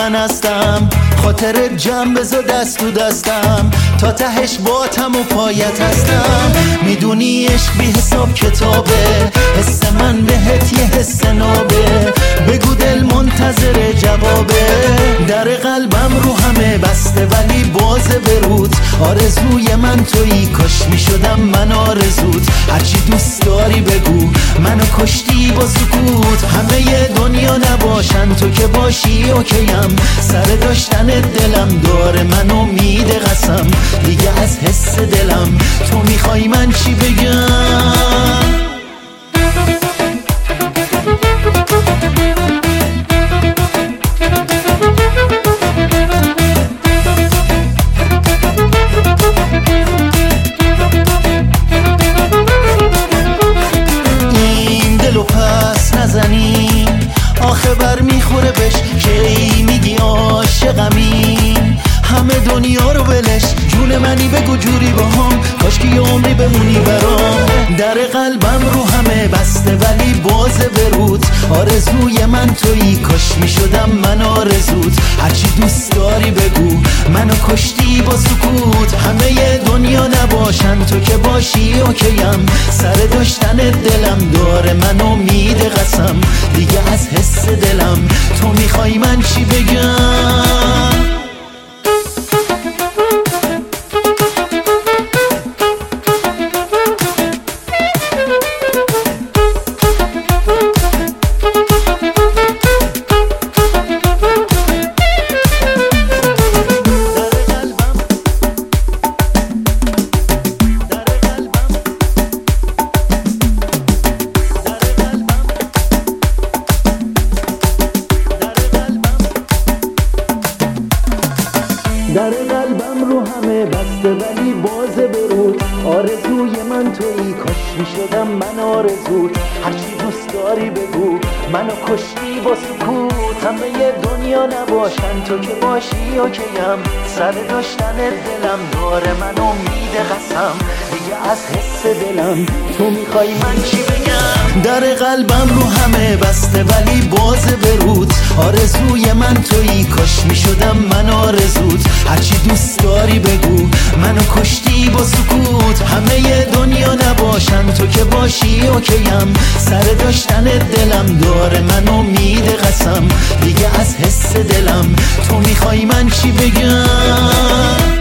من هستم. خاطر جمع بذار دست تو دستم، تا تهش باتم و پایت هستم. میدونی عشق بی حساب کتابه، حس من بهت یه حس نابه. بگو دل منتظر جوابه. در قلبم رو همه بسته ولی بازه برود. آرزوی من تویی، کاش میشدم من آرزوت. هرچی دوست داری بگو، منو کشتی با سکوت. همه دنیا نباشن تو که باشی اوکیم. سر داشتن دلم داره منو میده قسم. دیگه از حس دلم تو میخوای من چی بگم؟ این دلو پس نزنی، آخه بر میخوره بش کی میگی عاشقمی. همه دنیا رو ولش، جون منی بگو جوری باهام. کاش که یه عمری بمونی برام. در قلبم رو همه بسته ولی بازه برود. آرزوی من تویی، کاش میشدم من آرزوت. هرچی دوست داری بگو، منو کشتی با سکوت. همه دنیا نباشن تو که باشی اوکیم. سر داشتن دلم داره منو میده قسم. دیگه از حس دلم تو میخوای من چی بگم؟ در قلبم رو همه بسته ولی بازه برود. آرزوی من تویی، کاش میشدم من آرزوت. هرچی دوست داری بگو، منو کشتی با سکوت. همه دنیا نباشن تو که باشی اوکیم. سر داشتن دلم داره منو میده قسم. دیگه از حس دلم تو میخوای من چی بگم؟ در قلبم رو همه بسته ولی بازه برود. آرزوی من تویی، کاش میشدم من آرزوت. هرچی دوست داری بگو، منو کشتی با سکوت. همه دنیا نباشن تو که باشی اوکیم. سر داشتن دلم داره منو میده قسم. دیگه از حس دلم تو میخوای من چی بگم؟